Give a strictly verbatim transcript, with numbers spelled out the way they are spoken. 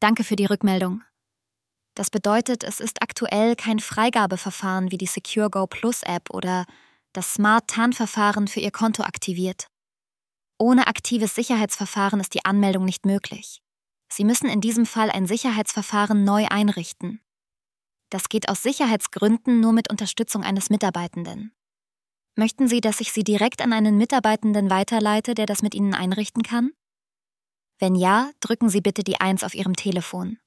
Danke für die Rückmeldung. Das bedeutet, es ist aktuell kein Freigabeverfahren wie die SecureGo Plus App oder das Smart-Tarnverfahren für Ihr Konto aktiviert. Ohne aktives Sicherheitsverfahren ist die Anmeldung nicht möglich. Sie müssen in diesem Fall ein Sicherheitsverfahren neu einrichten. Das geht aus Sicherheitsgründen nur mit Unterstützung eines Mitarbeitenden. Möchten Sie, dass ich Sie direkt an einen Mitarbeitenden weiterleite, der das mit Ihnen einrichten kann? Wenn ja, drücken Sie bitte die eins auf Ihrem Telefon.